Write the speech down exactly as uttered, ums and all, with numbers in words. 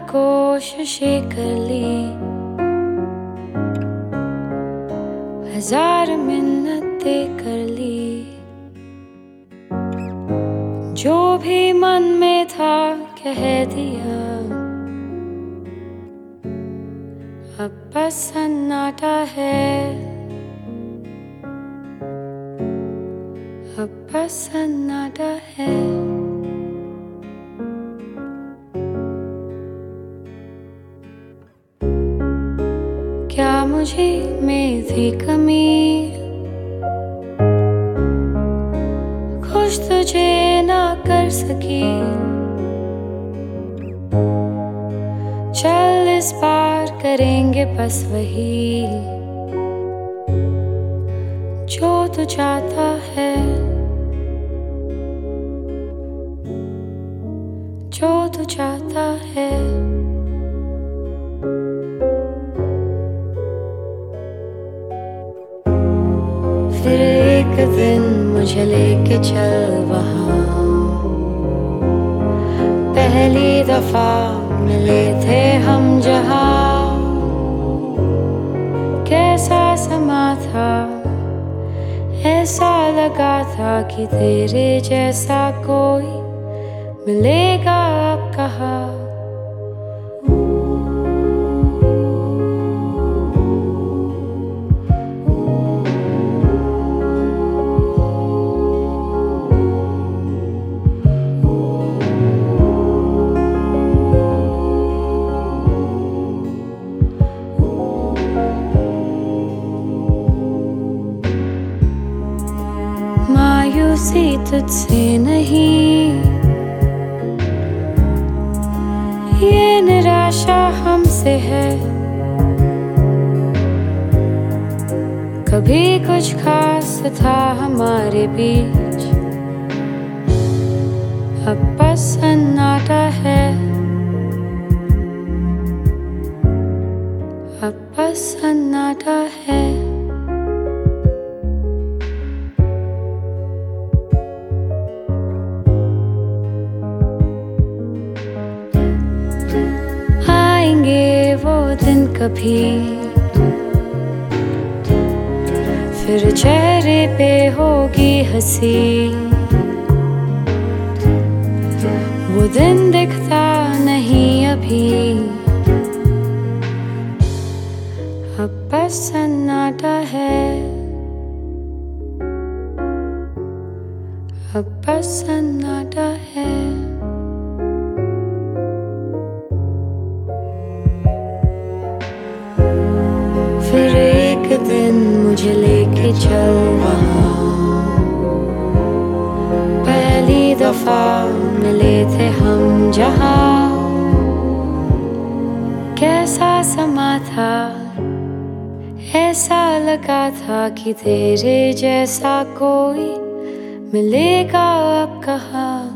कोशिशें कर ली, हजार मिन्नतें कर ली, जो भी मन में था कह दिया। अब बस सन्नाटा है, अब बस सन्नाटा है। क्या मुझे में थी कमी, खुश तुझे ना कर सकी। चल इस बार करेंगे बस वही जो तू चाहता है, जो तू चाहता है। फिर एक दिन मुझे लेके चल वहाँ, पहली दफा मिले थे हम जहाँ। कैसा समा था, ऐसा लगा था कि तेरे जैसा कोई मिलेगा अब कहाँ। मायूसी तुझसे नहीं, ये निराशा हमसे है। कभी कुछ खास था हमारे बीच, अब बस सन्नाटा है, अब बस सन्नाटा है। वो दिन कभी फिर चेहरे पे होगी हंसी, वो दिन दिखता नहीं अभी, अब बस सन्नाटा है, अब बस सन्नाटा है। फिर एक दिन मुझे लेके चल वहाँ, पहली दफा मिले थे हम जहाँ। कैसा समा था, ऐसा लगा था कि तेरे जैसा कोई मिलेगा अब कहाँ।